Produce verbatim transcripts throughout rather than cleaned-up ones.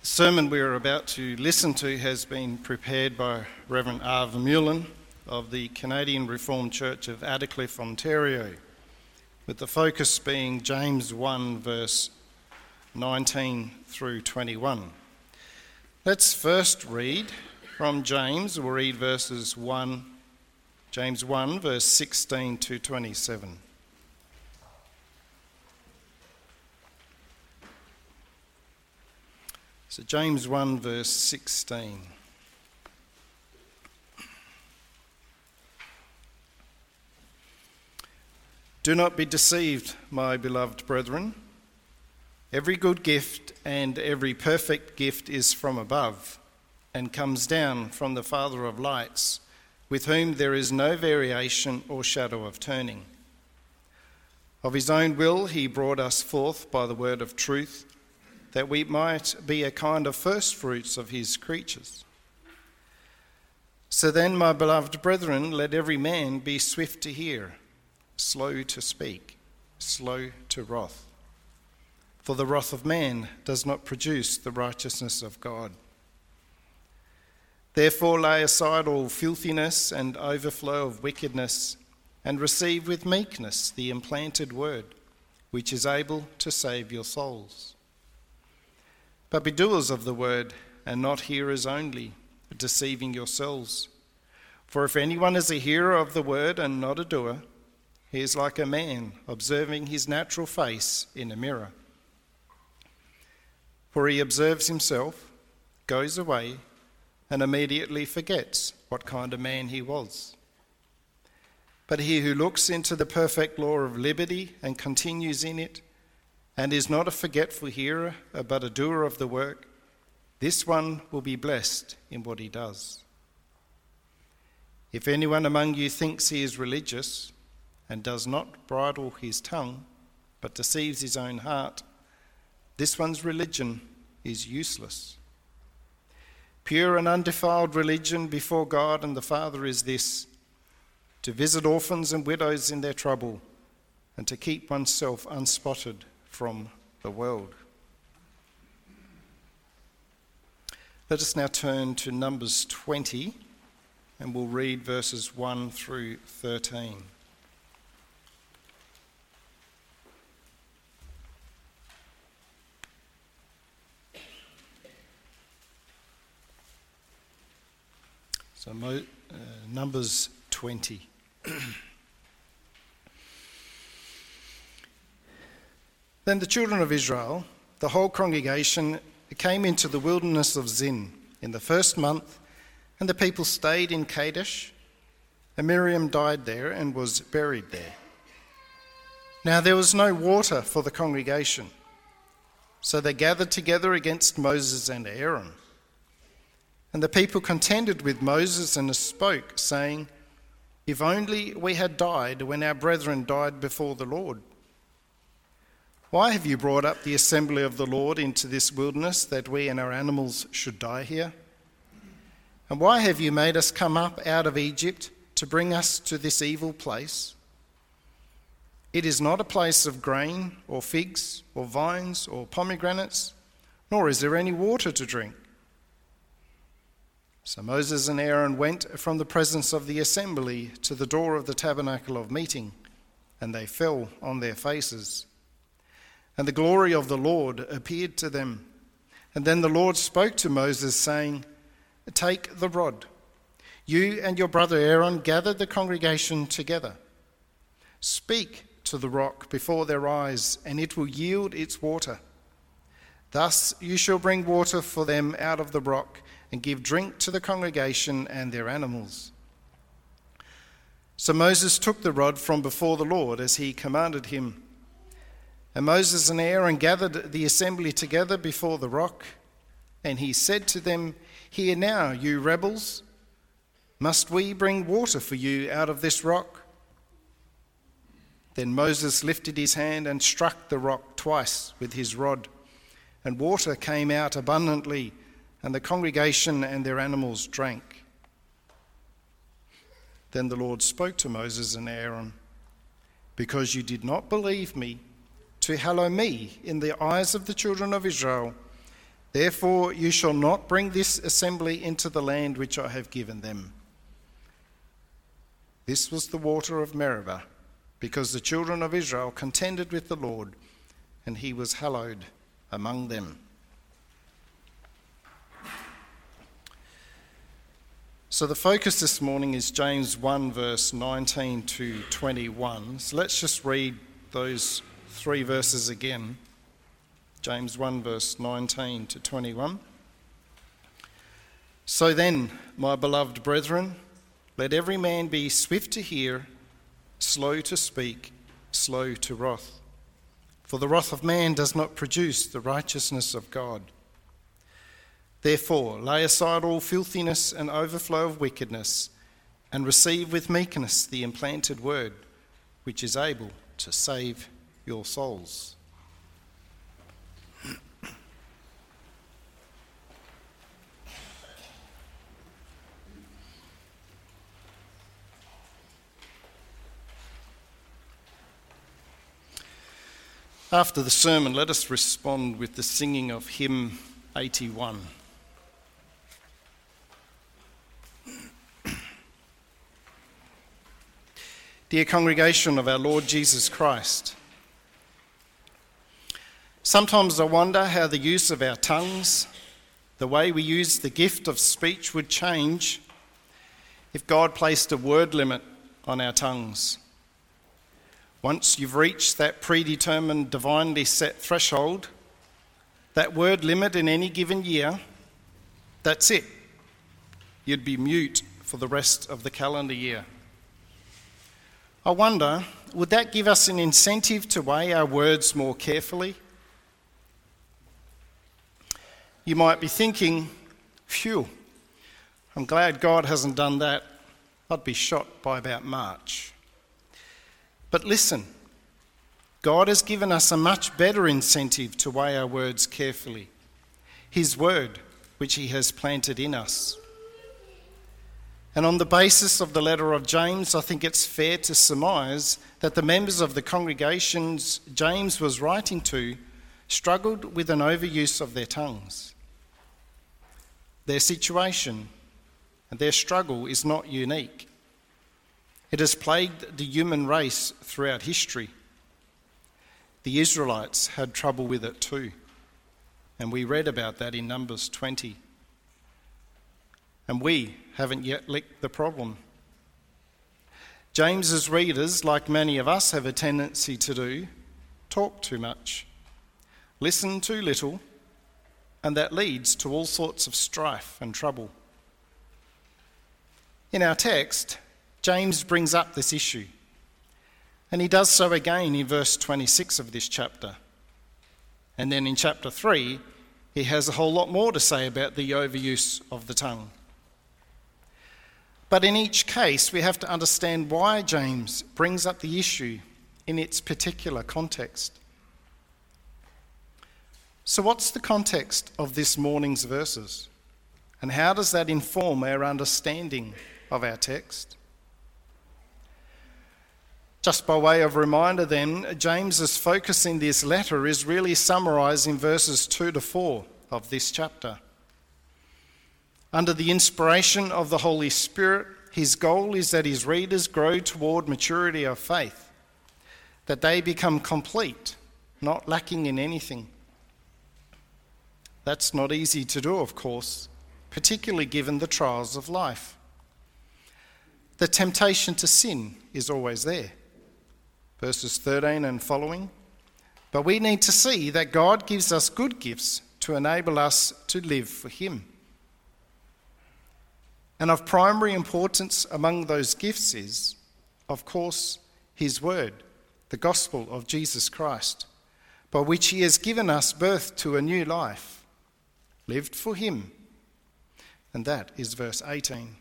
The sermon we are about to listen to has been prepared by Reverend R. Vermeulen of the Canadian Reformed Church of Attercliffe, Ontario, with the focus being James one verse nineteen through twenty-one. Let's first read from James. We'll read verses one, James one verse sixteen to twenty-seven. So James one verse sixteen. Do not be deceived, my beloved brethren. Every good gift and every perfect gift is from above and comes down from the Father of lights, with whom there is no variation or shadow of turning. Of his own will he brought us forth by the word of truth, that we might be a kind of first fruits of his creatures. So then, my beloved brethren, let every man be swift to hear, slow to speak, slow to wrath. For the wrath of man does not produce the righteousness of God. Therefore lay aside all filthiness and overflow of wickedness, and receive with meekness the implanted word, which is able to save your souls. But be doers of the word, and not hearers only, deceiving yourselves. For if anyone is a hearer of the word and not a doer, he is like a man observing his natural face in a mirror. For he observes himself, goes away, and immediately forgets what kind of man he was. But he who looks into the perfect law of liberty and continues in it, and is not a forgetful hearer, but a doer of the work, this one will be blessed in what he does. If anyone among you thinks he is religious, and does not bridle his tongue, but deceives his own heart, this one's religion is useless. Pure and undefiled religion before God and the Father is this: to visit orphans and widows in their trouble, and to keep oneself unspotted from the world. Let us now turn to Numbers twenty, and we'll read verses one through thirteen. So uh, Numbers twenty. Then the children of Israel, the whole congregation, came into the wilderness of Zin in the first month, and the people stayed in Kadesh, and Miriam died there and was buried there. Now there was no water for the congregation, so they gathered together against Moses and Aaron. And the people contended with Moses and spoke, saying, "If only we had died when our brethren died before the Lord. Why have you brought up the assembly of the Lord into this wilderness, that we and our animals should die here? And why have you made us come up out of Egypt to bring us to this evil place? It is not a place of grain or figs or vines or pomegranates, nor is there any water to drink." So Moses and Aaron went from the presence of the assembly to the door of the tabernacle of meeting, and they fell on their faces. And the glory of the Lord appeared to them. And then the Lord spoke to Moses, saying, "Take the rod. You and your brother Aaron gather the congregation together. Speak to the rock before their eyes, and it will yield its water. Thus you shall bring water for them out of the rock, and give drink to the congregation and their animals." So Moses took the rod from before the Lord, as he commanded him. And Moses and Aaron gathered the assembly together before the rock, and he said to them, "Hear now, you rebels, must we bring water for you out of this rock?" Then Moses lifted his hand and struck the rock twice with his rod, and water came out abundantly, and the congregation and their animals drank. Then the Lord spoke to Moses and Aaron, "Because you did not believe me to hallow me in the eyes of the children of Israel, Therefore you shall not bring this assembly into the land which I have given them. This was the water of Meribah, because the children of Israel contended with the Lord, and he was hallowed among them. So the focus this morning is James one, verse nineteen to twenty-one. So let's just read those three verses again. James one, verse nineteen to twenty-one. So then, my beloved brethren, let every man be swift to hear, slow to speak, slow to wrath. For the wrath of man does not produce the righteousness of God. Therefore, lay aside all filthiness and overflow of wickedness, and receive with meekness the implanted word, which is able to save your souls. After the sermon, let us respond with the singing of hymn eighty-one. Dear congregation of our Lord Jesus Christ, sometimes I wonder how the use of our tongues, the way we use the gift of speech, would change if God placed a word limit on our tongues. Once you've reached that predetermined, divinely set threshold, that word limit in any given year, that's it. You'd be mute for the rest of the calendar year. I wonder, would that give us an incentive to weigh our words more carefully? You might be thinking, phew, I'm glad God hasn't done that. I'd be shot by about March. But listen, God has given us a much better incentive to weigh our words carefully. His word, which he has planted in us. And on the basis of the letter of James, I think it's fair to surmise that the members of the congregations James was writing to struggled with an overuse of their tongues. Their situation and their struggle is not unique. It has plagued the human race throughout history. The Israelites had trouble with it too, and we read about that in Numbers twenty. And we haven't yet licked the problem. James's readers, like many of us have a tendency to do, talk too much, listen too little, and that leads to all sorts of strife and trouble. In our text, James brings up this issue, and he does so again in verse twenty-six of this chapter. And then in chapter three, he has a whole lot more to say about the overuse of the tongue. But in each case, we have to understand why James brings up the issue in its particular context. So what's the context of this morning's verses? And how does that inform our understanding of our text? Just by way of reminder then, James's focus in this letter is really summarised in verses two to four of this chapter. Under the inspiration of the Holy Spirit, his goal is that his readers grow toward maturity of faith, that they become complete, not lacking in anything. That's not easy to do, of course, particularly given the trials of life. The temptation to sin is always there, verses thirteen and following. But we need to see that God gives us good gifts to enable us to live for him. And of primary importance among those gifts is, of course, his word, the gospel of Jesus Christ, by which he has given us birth to a new life, lived for him. And that is verse eighteen.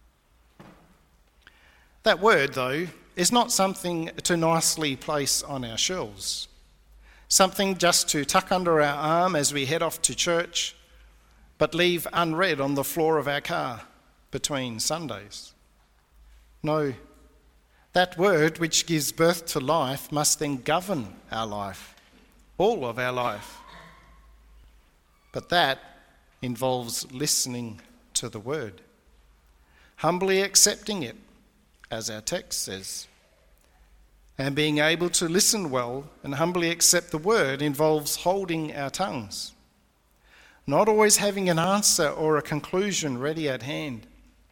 That word, though, is not something to nicely place on our shelves, something just to tuck under our arm as we head off to church, but leave unread on the floor of our car between Sundays. No, that word which gives birth to life must then govern our life, all of our life. But that involves listening to the word, humbly accepting it, as our text says. And being able to listen well and humbly accept the word involves holding our tongues, not always having an answer or a conclusion ready at hand.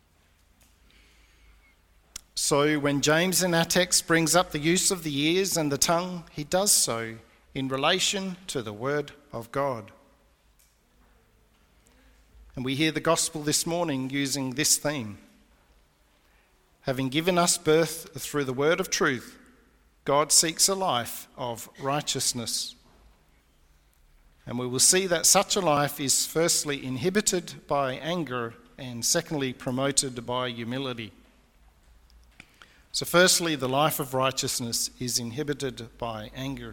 So when James in our text brings up the use of the ears and the tongue, he does so in relation to the word of God. And we hear the gospel this morning using this theme. Having given us birth through the word of truth, God seeks a life of righteousness. And we will see that such a life is firstly inhibited by anger and secondly promoted by humility. So firstly, the life of righteousness is inhibited by anger.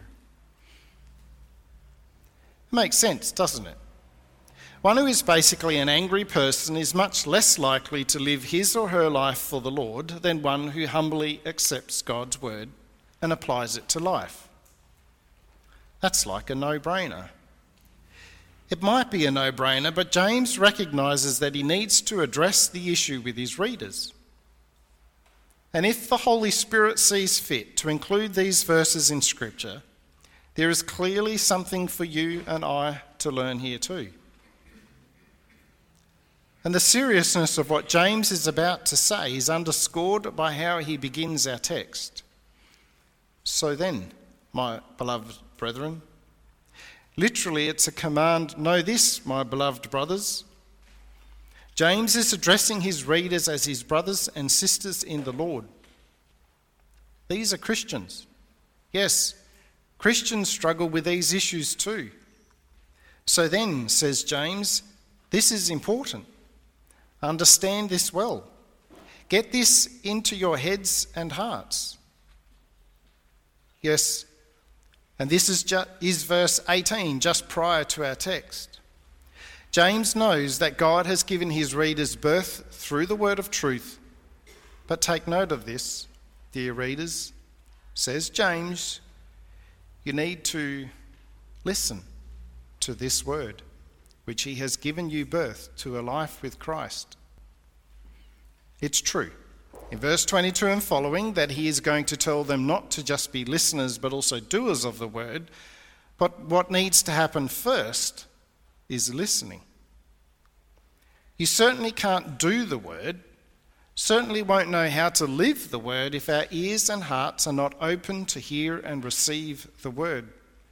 It makes sense, doesn't it? One who is basically an angry person is much less likely to live his or her life for the Lord than one who humbly accepts God's word and applies it to life. That's like a no-brainer. It might be a no-brainer, but James recognises that he needs to address the issue with his readers. And if the Holy Spirit sees fit to include these verses in Scripture, there is clearly something for you and I to learn here too. And the seriousness of what James is about to say is underscored by how he begins our text. So then, my beloved brethren, literally it's a command, know this, my beloved brothers. James is addressing his readers as his brothers and sisters in the Lord. These are Christians. Yes, Christians struggle with these issues too. So then, says James, this is important. Understand this well. Get this into your heads and hearts. Yes, and this is, ju- is verse eighteen, just prior to our text. James knows that God has given his readers birth through the word of truth. But take note of this, dear readers, says James, you need to listen to this word, which he has given you birth to a life with Christ. It's true, in verse twenty-two and following, that he is going to tell them not to just be listeners but also doers of the word. But what needs to happen first is listening. You certainly can't do the word, certainly won't know how to live the word if our ears and hearts are not open to hear and receive the word.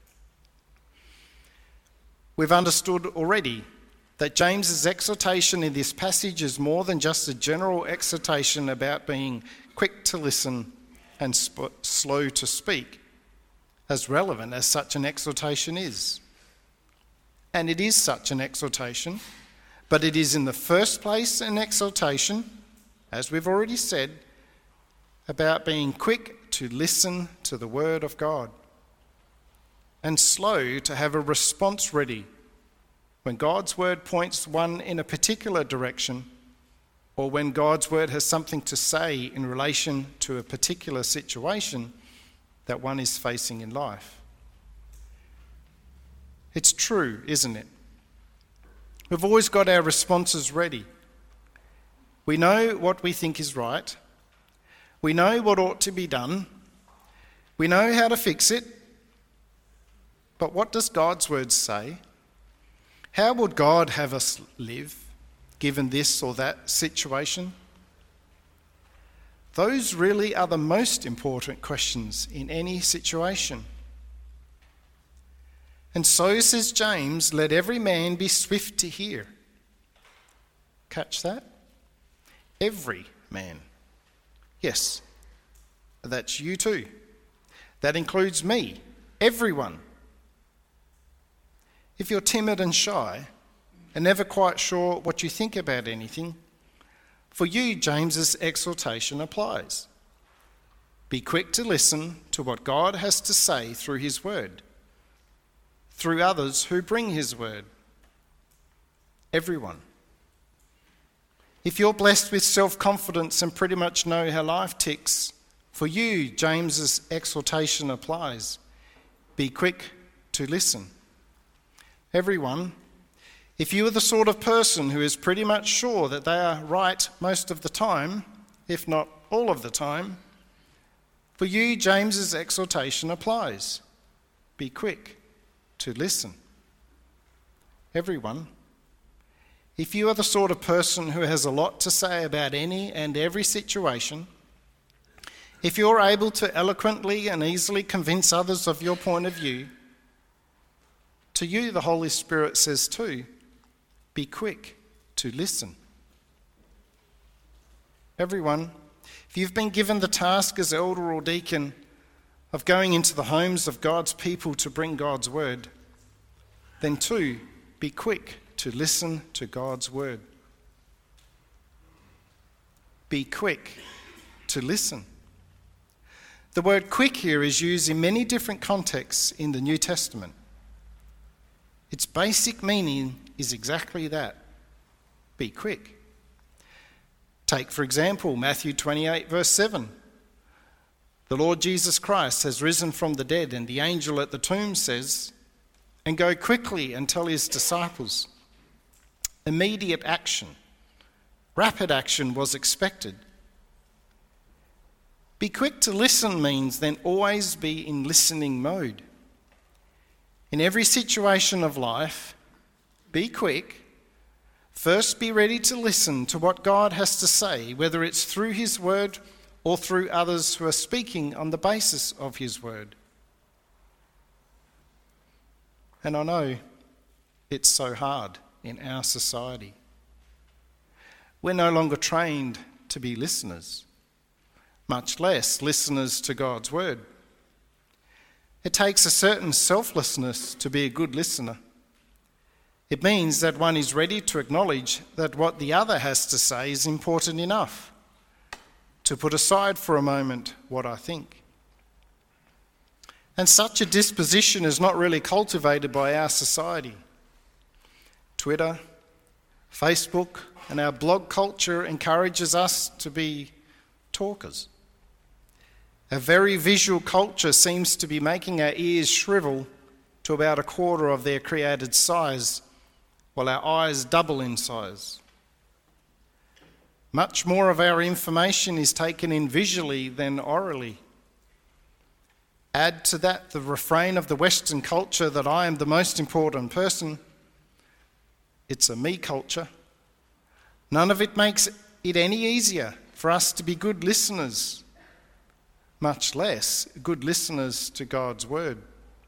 We've understood already that James's exhortation in this passage is more than just a general exhortation about being quick to listen and sp- slow to speak, as relevant as such an exhortation is. And it is such an exhortation, but it is in the first place an exhortation, as we've already said, about being quick to listen to the word of God and slow to have a response ready when God's word points one in a particular direction or when God's word has something to say in relation to a particular situation that one is facing in life. It's true, isn't it? We've always got our responses ready. We know what we think is right. We know what ought to be done. We know how to fix it. But what does God's word say? How would God have us live, given this or that situation? Those really are the most important questions in any situation. And so, says James, let every man be swift to hear. Catch that? Every man. Yes, that's you too. That includes me, everyone. If you're timid and shy and never quite sure what you think about anything, for you, James's exhortation applies. Be quick to listen to what God has to say through his word, through others who bring his word. Everyone. If you're blessed with self-confidence and pretty much know how life ticks, for you, James's exhortation applies. Be quick to listen. Everyone, If you are the sort of person who is pretty much sure that they are right most of the time, if not all of the time, for you, James's exhortation applies. Be quick to listen. Everyone, if you are the sort of person who has a lot to say about any and every situation, if you're able to eloquently and easily convince others of your point of view, to you the Holy Spirit says too, be quick to listen. Everyone, if you've been given the task as elder or deacon of going into the homes of God's people to bring God's word, then too, be quick to listen to God's word. Be quick to listen. The word quick here is used in many different contexts in the New Testament. Its basic meaning is exactly that. Be quick. Take, for example, Matthew twenty-eight, verse seven. The Lord Jesus Christ has risen from the dead, and the angel at the tomb says, and go quickly and tell his disciples. Immediate action, rapid action was expected. Be quick to listen means then always be in listening mode. In every situation of life, be quick. First, be ready to listen to what God has to say, whether it's through his word or through others who are speaking on the basis of his word. And I know it's so hard in our society. We're no longer trained to be listeners, much less listeners to God's word. It takes a certain selflessness to be a good listener. It means that one is ready to acknowledge that what the other has to say is important enough to put aside for a moment what I think. And such a disposition is not really cultivated by our society. Twitter, Facebook, and our blog culture encourages us to be talkers. A very visual culture seems to be making our ears shrivel to about a quarter of their created size, while our eyes double in size. Much more of our information is taken in visually than orally. Add to that the refrain of the Western culture that I am the most important person. It's a me culture. None of it makes it any easier for us to be good listeners, much less good listeners to God's word.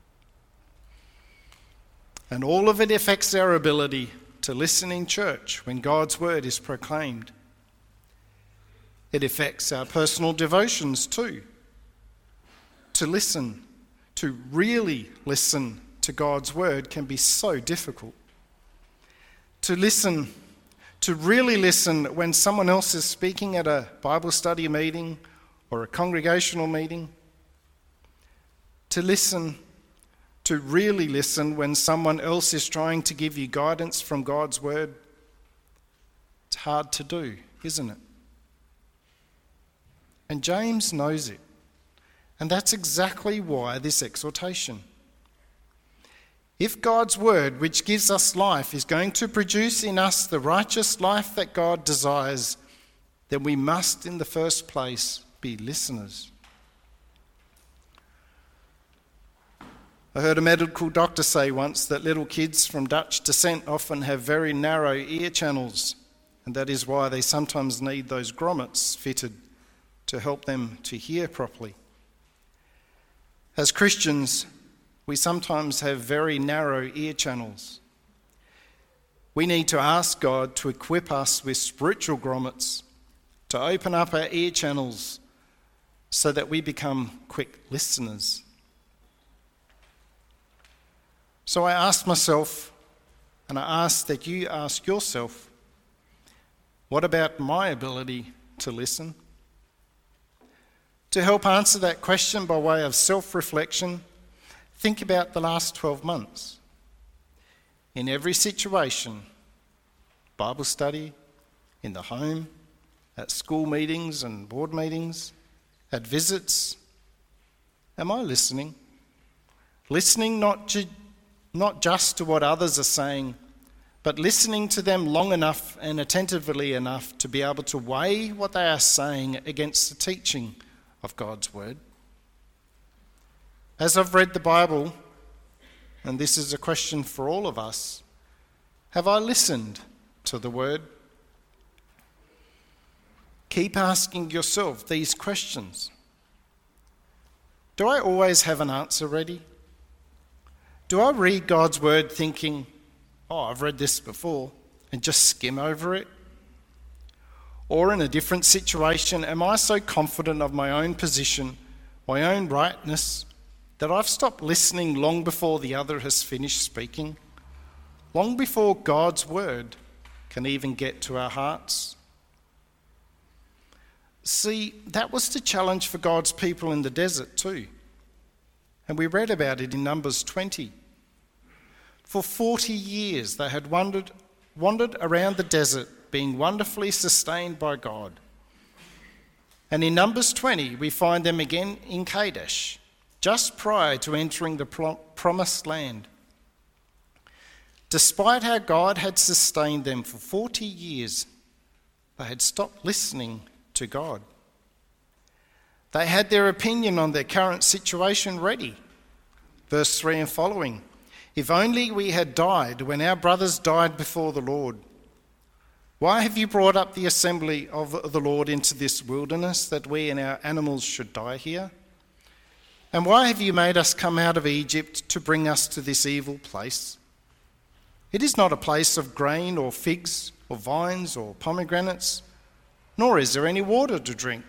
And all of it affects our ability to listen in church when God's word is proclaimed. It affects our personal devotions too. To listen, to really listen to God's word can be so difficult. To listen, to really listen when someone else is speaking at a Bible study meeting or a congregational meeting. To listen, to really listen when someone else is trying to give you guidance from God's word. It's hard to do, isn't it? And James knows it. And that's exactly why this exhortation. If God's word, which gives us life, is going to produce in us the righteous life that God desires, then we must, in the first place, be listeners. I heard a medical doctor say once that little kids from Dutch descent often have very narrow ear channels, and that is why they sometimes need those grommets fitted to help them to hear properly. As Christians, we sometimes have very narrow ear channels. We need to ask God to equip us with spiritual grommets, to open up our ear channels so that we become quick listeners. So I asked myself, and I ask that you ask yourself, what about my ability to listen? To help answer that question by way of self-reflection, think about the last twelve months. In every situation, Bible study, in the home, at school meetings and board meetings, at visits, am I listening? Listening not to Not just to what others are saying, but listening to them long enough and attentively enough to be able to weigh what they are saying against the teaching of God's word. As I've read the Bible, and this is a question for all of us, have I listened to the word? Keep asking yourself these questions. Do I always have an answer ready? Do I read God's word thinking, oh, I've read this before, and just skim over it? Or in a different situation, am I so confident of my own position, my own rightness, that I've stopped listening long before the other has finished speaking, long before God's word can even get to our hearts? See, that was the challenge for God's people in the desert too. And we read about it in Numbers twenty. For forty years they had wandered, wandered around the desert, being wonderfully sustained by God. And in Numbers twenty, we find them again in Kadesh, just prior to entering the promised land. Despite how God had sustained them for forty years, they had stopped listening to God. They had their opinion on their current situation ready. Verse three and following. If only we had died when our brothers died before the Lord. Why have you brought up the assembly of the Lord into this wilderness, that we and our animals should die here? And why have you made us come out of Egypt to bring us to this evil place? It is not a place of grain or figs or vines or pomegranates, nor is there any water to drink.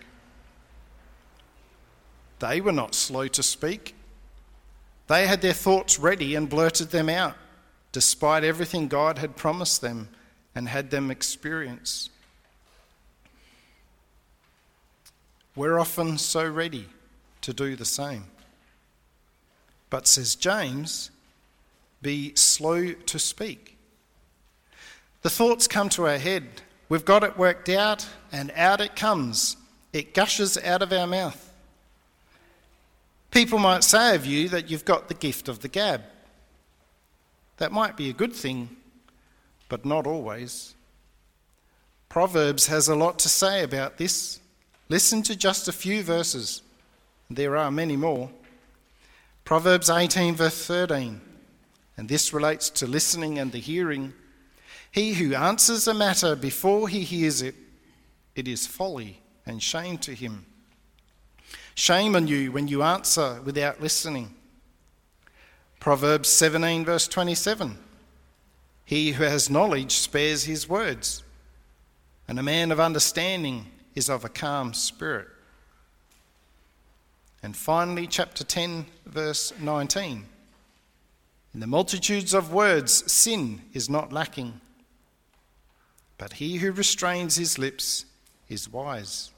They were not slow to speak. They had their thoughts ready and blurted them out, despite everything God had promised them and had them experience. We're often so ready to do the same. But, says James, be slow to speak. The thoughts come to our head. We've got it worked out, and out it comes. It gushes out of our mouth. People might say of you that you've got the gift of the gab. That might be a good thing, but not always. Proverbs has a lot to say about this. Listen to just a few verses. There are many more. Proverbs eighteen, verse thirteen, and this relates to listening and the hearing. He who answers a matter before he hears it, it is folly and shame to him. Shame on you when you answer without listening. Proverbs seventeen, verse twenty-seven. He who has knowledge spares his words, and a man of understanding is of a calm spirit. And finally, chapter ten, verse nineteen. In the multitudes of words, sin is not lacking, but he who restrains his lips is wise.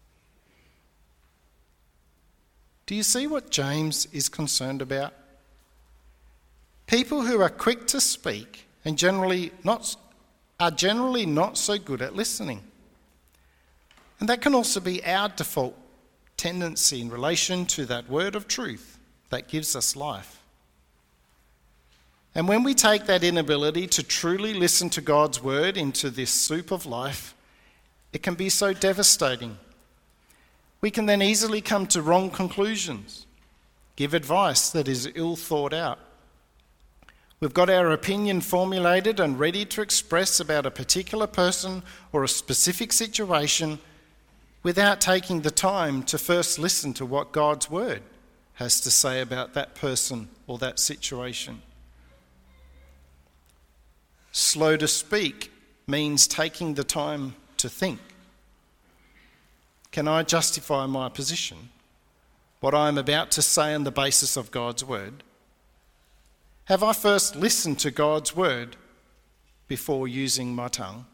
Do you see what James is concerned about? People who are quick to speak and generally not are generally not so good at listening. And that can also be our default tendency in relation to that word of truth that gives us life. And when we take that inability to truly listen to God's word into this soup of life, it can be so devastating. We can then easily come to wrong conclusions, give advice that is ill thought out. We've got our opinion formulated and ready to express about a particular person or a specific situation without taking the time to first listen to what God's word has to say about that person or that situation. Slow to speak means taking the time to think. Can I justify my position, what I am about to say on the basis of God's word? Have I first listened to God's word before using my tongue?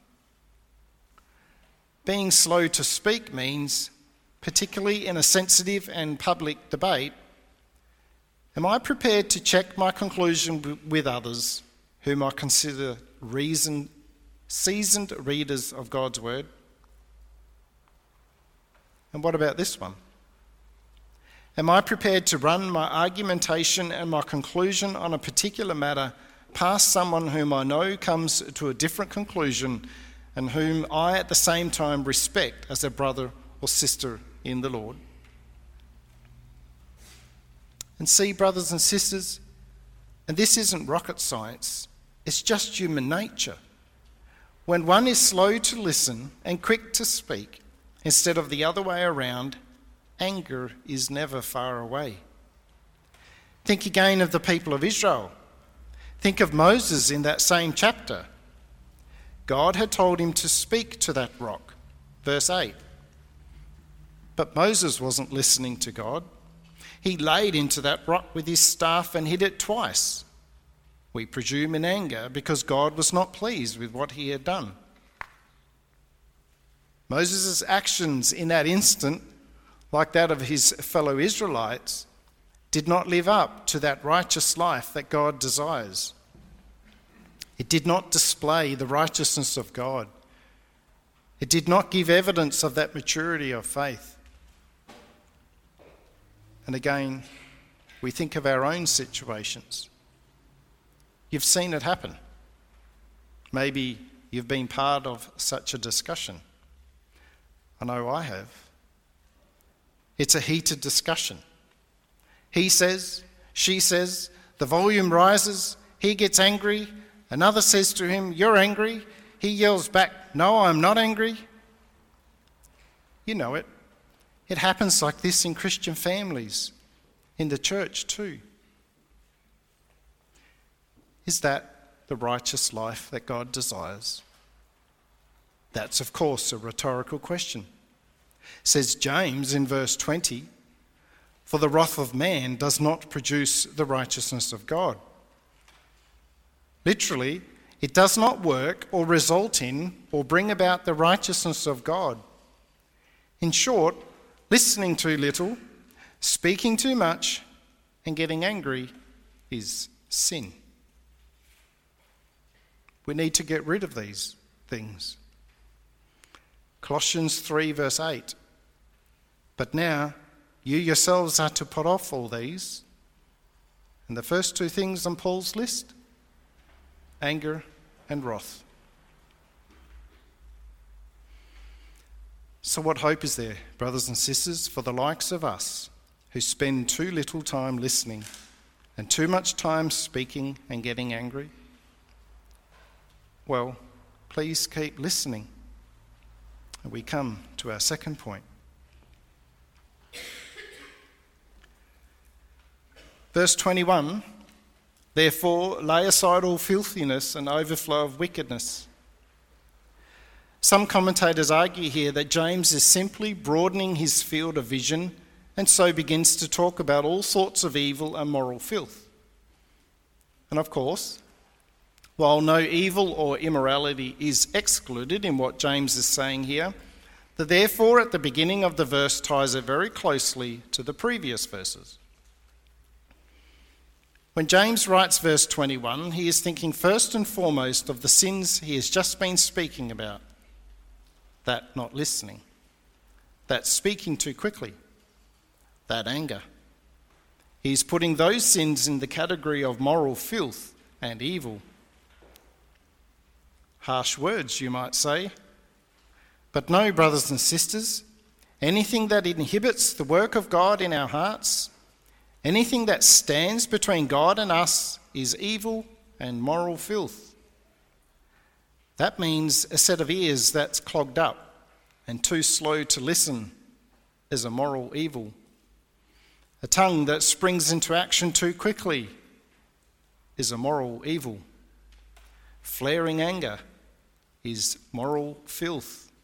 Being slow to speak means, particularly in a sensitive and public debate, am I prepared to check my conclusion with others whom I consider reasoned, seasoned readers of God's word? And what about this one? Am I prepared to run my argumentation and my conclusion on a particular matter past someone whom I know comes to a different conclusion and whom I at the same time respect as a brother or sister in the Lord. And see, brothers and sisters, and this isn't rocket science, it's just human nature. When one is slow to listen and quick to speak, instead of the other way around, anger is never far away. Think again of the people of Israel. Think of Moses in that same chapter. God had told him to speak to that rock, verse eight. But Moses wasn't listening to God. He laid into that rock with his staff and hit it twice. We presume in anger because God was not pleased with what he had done. Moses' actions in that instant, like that of his fellow Israelites, did not live up to that righteous life that God desires. It did not display the righteousness of God. It did not give evidence of that maturity of faith. And again, we think of our own situations. You've seen it happen. Maybe you've been part of such a discussion. I know I have. It's a heated discussion. He says, she says, the volume rises, he gets angry, another says to him, "You're angry." He yells back, "No, I'm not angry." You know it. It happens like this in Christian families, in the church too. Is that the righteous life that God desires? That's, of course, a rhetorical question. Says James in verse twenty, "For the wrath of man does not produce the righteousness of God." Literally, it does not work or result in or bring about the righteousness of God. In short, listening too little, speaking too much, and getting angry is sin. We need to get rid of these things. Colossians three verse eight. "But now you yourselves are to put off all these." And the first two things on Paul's list, anger and wrath. So what hope is there, brothers and sisters, for the likes of us who spend too little time listening and too much time speaking and getting angry? Well, please keep listening. And we come to our second point. Verse twenty-one, "Therefore lay aside all filthiness and overflow of wickedness." Some commentators argue here that James is simply broadening his field of vision and so begins to talk about all sorts of evil and moral filth. And of course, while no evil or immorality is excluded in what James is saying here, the therefore at the beginning of the verse ties it very closely to the previous verses. When James writes verse twenty-one, he is thinking first and foremost of the sins he has just been speaking about. That not listening, that speaking too quickly, that anger. He's putting those sins in the category of moral filth and evil. Harsh words, you might say. But no, brothers and sisters, anything that inhibits the work of God in our hearts, anything that stands between God and us, is evil and moral filth. That means a set of ears that's clogged up and too slow to listen is a moral evil. A tongue that springs into action too quickly is a moral evil. Flaring anger is moral filth.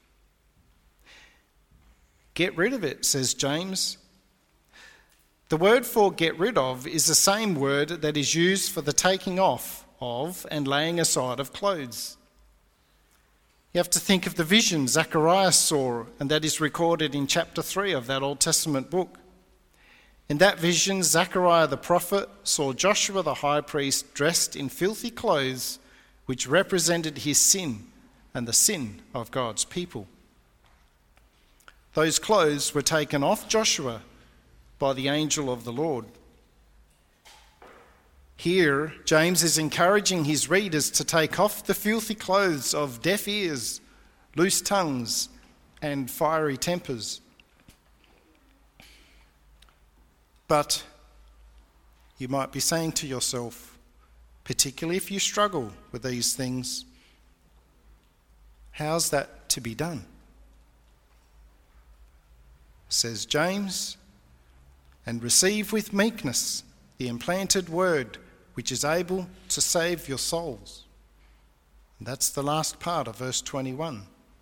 Get rid of it, says James. The word for get rid of is the same word that is used for the taking off of and laying aside of clothes. You have to think of the vision Zacharias saw, and that is recorded in chapter three of that Old Testament book. In that vision, Zechariah the prophet saw Joshua the high priest dressed in filthy clothes, which represented his sin and the sin of God's people. Those clothes were taken off Joshua by the angel of the Lord. Here, James is encouraging his readers to take off the filthy clothes of deaf ears, loose tongues, and fiery tempers. But you might be saying to yourself, particularly if you struggle with these things, how's that to be done? Says James, and receive with meekness the implanted word which is able to save your souls. And that's the last part of verse twenty-one.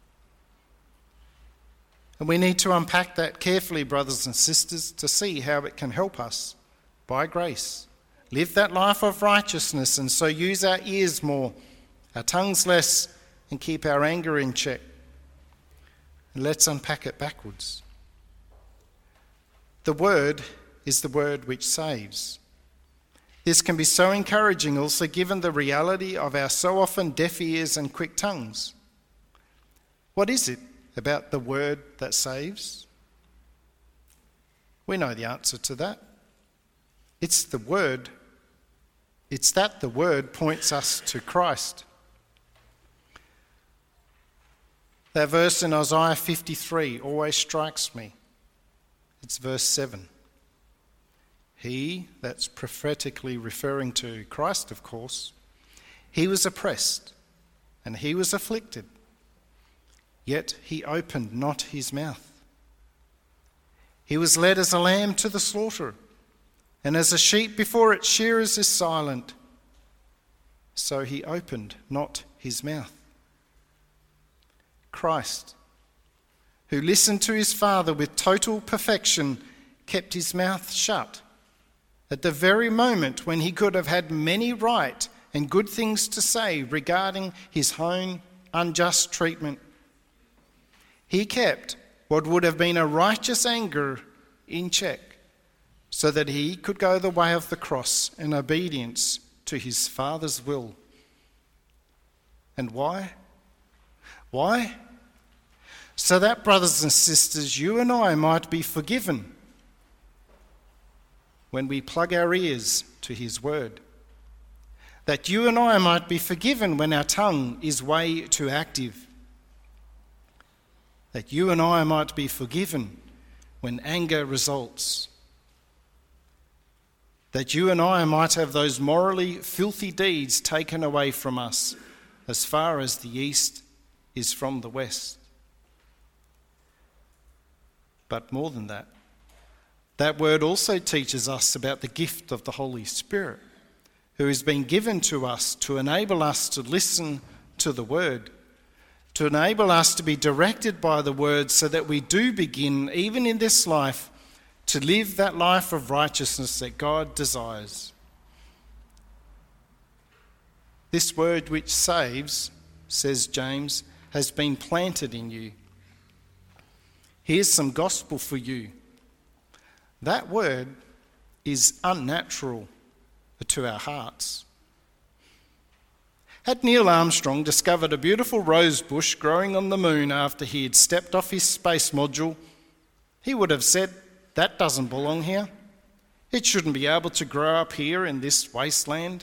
And we need to unpack that carefully, brothers and sisters, to see how it can help us, by grace, live that life of righteousness, and so use our ears more, our tongues less, and keep our anger in check. And let's unpack it backwards. The word is the word which saves. This can be so encouraging also given the reality of our so often deaf ears and quick tongues. What is it about the word that saves? We know the answer to that. It's the word. It's that the word points us to Christ. That verse in Isaiah fifty-three always strikes me. It's verse seven. He, that's prophetically referring to Christ, of course, he was oppressed and he was afflicted, yet he opened not his mouth. He was led as a lamb to the slaughter, and as a sheep before its shearers is silent, so he opened not his mouth. Christ, who listened to his Father with total perfection, kept his mouth shut at the very moment when he could have had many right and good things to say regarding his own unjust treatment. He kept what would have been a righteous anger in check so that he could go the way of the cross in obedience to his Father's will. And why? Why? So that, brothers and sisters, you and I might be forgiven when we plug our ears to his word. That you and I might be forgiven when our tongue is way too active. That you and I might be forgiven when anger results. That you and I might have those morally filthy deeds taken away from us as far as the east is from the west. But more than that, that word also teaches us about the gift of the Holy Spirit, who has been given to us to enable us to listen to the word, to enable us to be directed by the word so that we do begin, even in this life, to live that life of righteousness that God desires. This word which saves, says James, has been planted in you. Here's some gospel for you. That word is unnatural to our hearts. Had Neil Armstrong discovered a beautiful rose bush growing on the moon after he had stepped off his space module, he would have said, "That doesn't belong here. It shouldn't be able to grow up here in this wasteland."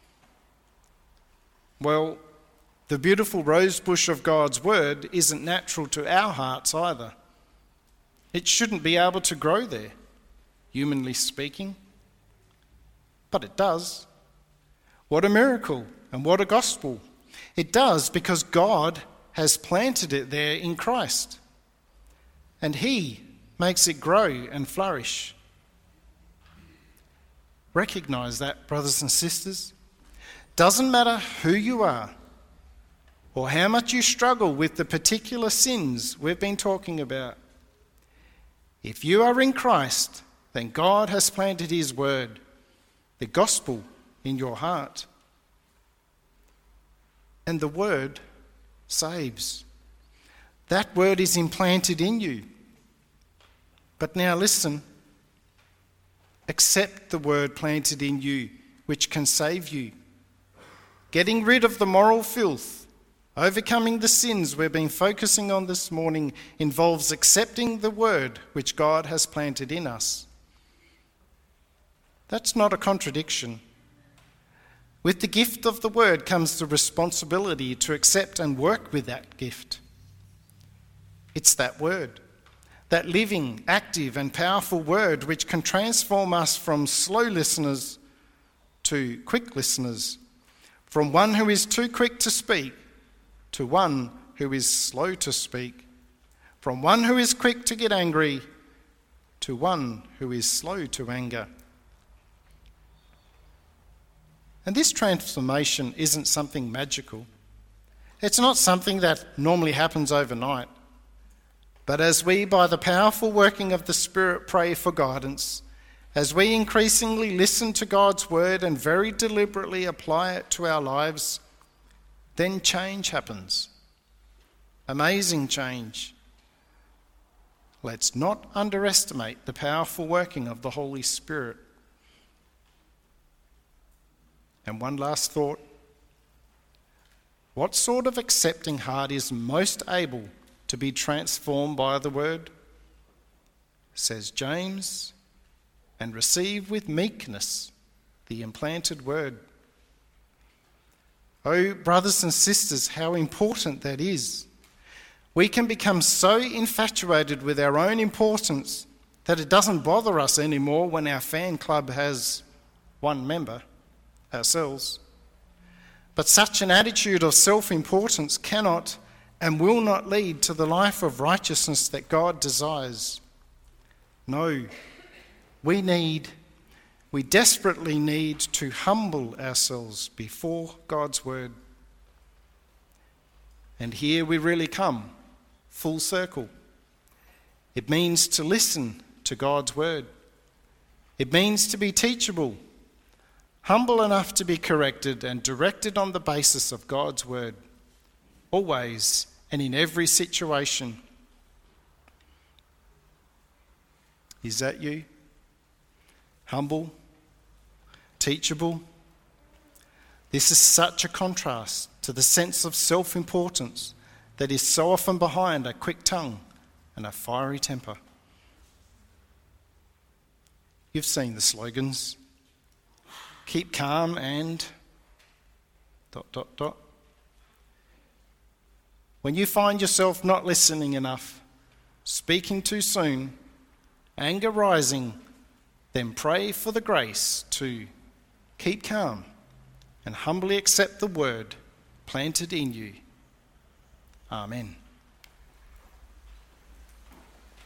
Well, the beautiful rose bush of God's word isn't natural to our hearts either. It shouldn't be able to grow there, humanly speaking. But it does. What a miracle and what a gospel. It does because God has planted it there in Christ. And he makes it grow and flourish. Recognise that, brothers and sisters. Doesn't matter who you are or how much you struggle with the particular sins we've been talking about. If you are in Christ, then God has planted his word, the gospel, in your heart. And the word saves. That word is implanted in you. But now listen. Accept the word planted in you, which can save you. Getting rid of the moral filth, overcoming the sins we've been focusing on this morning, involves accepting the word which God has planted in us. That's not a contradiction. With the gift of the word comes the responsibility to accept and work with that gift. It's that word, that living, active and powerful word which can transform us from slow listeners to quick listeners, from one who is too quick to speak to one who is slow to speak, from one who is quick to get angry to one who is slow to anger. And this transformation isn't something magical. It's not something that normally happens overnight. But as we, by the powerful working of the Spirit, pray for guidance, as we increasingly listen to God's word and very deliberately apply it to our lives, then change happens. Amazing change. Let's not underestimate the powerful working of the Holy Spirit. And one last thought. What sort of accepting heart is most able to be transformed by the word? Says James, and receive with meekness the implanted word. Oh, brothers and sisters, how important that is. We can become so infatuated with our own importance that it doesn't bother us anymore when our fan club has one member, ourselves. But such an attitude of self-importance cannot and will not lead to the life of righteousness that God desires. No, we need, we desperately need to humble ourselves before God's word. And here we really come, full circle. It means to listen to God's word. It means to be teachable, humble enough to be corrected and directed on the basis of God's word, always and in every situation. Is that you? Humble, teachable. This is such a contrast to the sense of self-importance that is so often behind a quick tongue and a fiery temper. You've seen the slogans. Keep calm and dot, dot, dot. When you find yourself not listening enough, speaking too soon, anger rising, then pray for the grace to keep calm and humbly accept the word planted in you. Amen.